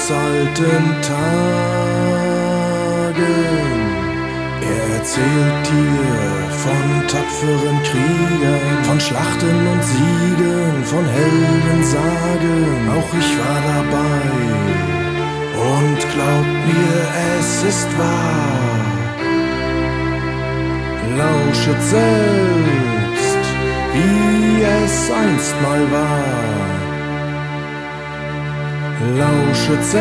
alten Tagen. Er erzählt dir von tapferen Kriegern, von Schlachten und Siegen, von Heldensagen. Auch ich war dabei und glaubt mir, es ist wahr. Lauschet selbst, wie es einst mal war. Lauschet selbst.